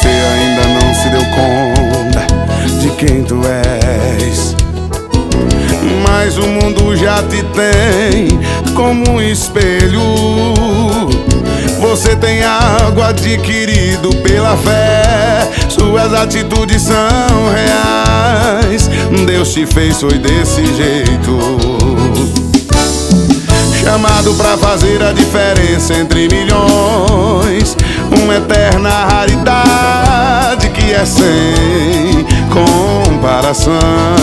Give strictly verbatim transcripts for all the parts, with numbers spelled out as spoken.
você ainda não se deu conta de quem tu és, mas o mundo já te tem como um espelho. Você tem algo adquirido pela fé, suas atitudes são reais. Deus te fez, foi desse jeito, chamado pra fazer a diferença entre milhões, uma eterna raridade que é sem comparação.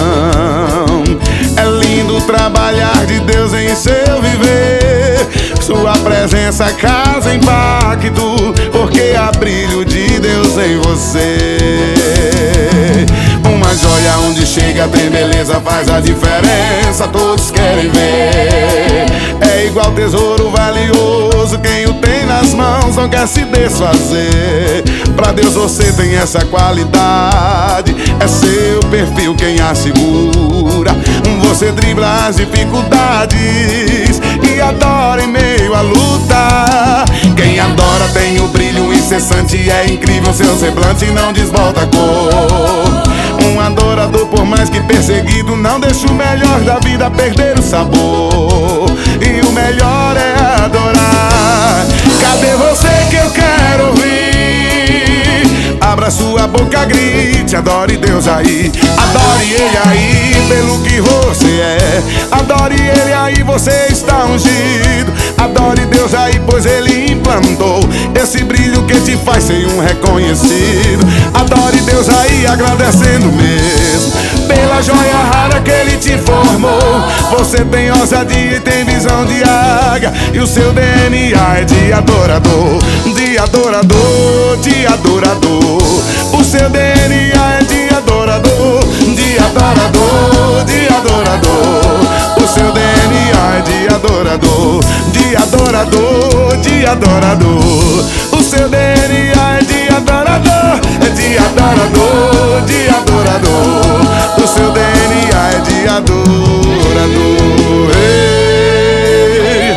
É lindo trabalhar de Deus em seu viver, sua presença causa impacto, porque há brilho de Deus em você. Uma joia onde chega tem beleza, faz a diferença, todos querem ver. É igual tesouro valioso, quem o tem nas mãos não quer se desfazer. Pra Deus você tem essa qualidade, é seu perfil quem assegura. Você dribla as dificuldades e adora em meio à luta. Quem adora tem o brilho incessante, é incrível seu semblante, não desvolta a cor. Um adorador, por mais que perseguido, não deixa o melhor da vida perder o sabor. E o melhor é adorar. Cadê você que eu quero ouvir? Abra sua boca, grite, adore Deus aí. Adore Ele aí pelo que você é. Adore Ele aí, você está ungido. Adore Deus aí, pois Ele implantou esse brilho que te faz ser um reconhecido. Adore Deus aí, agradecendo mesmo pela joia rara que Ele te formou. Você tem ousadia e tem visão de águia, e o seu D N A é de adorador, de adorador, de adorador. O seu D N A é de adorador, de adorador, de adorador. O seu D N A é de adorador, de adorador, de adorador. O seu D N A é de adorador, é de adorador, de adorador. O seu D N A é de adorador. Ei.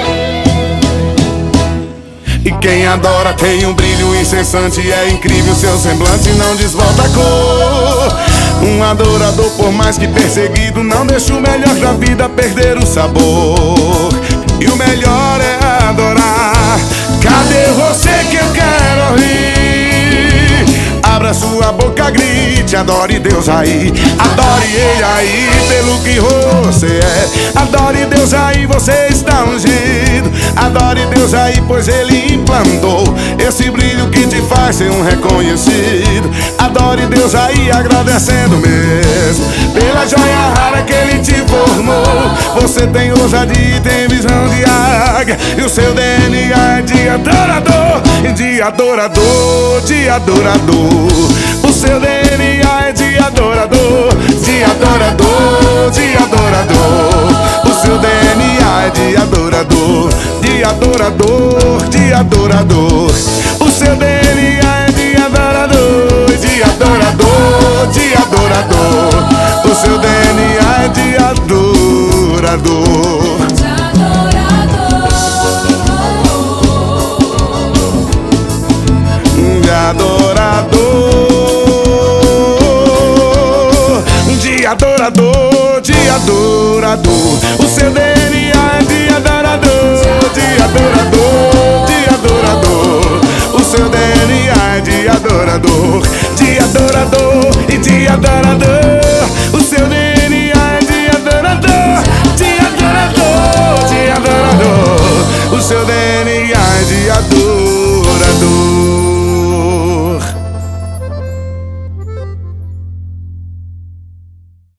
E quem adora tem um brilho incessante, é incrível seu semblante, não desvolta a cor. Um adorador, por mais que perseguido, não deixa o melhor da vida perder o sabor. E o melhor é adorar. Cadê você que eu quero ouvir? Abra sua boca, grite, adore Deus aí. Adore Ele aí pelo que você é. Adore Deus aí, você está ungido. Adore Deus aí, pois Ele implantou esse brilho que te faz ser um reconhecido. Adore Deus aí, agradecendo mesmo pela joia rara que Ele te formou. Você tem ousadia e tem visão de águia, e o seu D N A é de adorador, de adorador, de adorador. O seu D N A é de adorador, de adorador, de adorador. O seu D N A é de adorador, de adorador, de adorador. O seu D N A é de adorador, de adorador, de adorador. O seu D N A é de adorador. De adorador, de adorador, de adorador.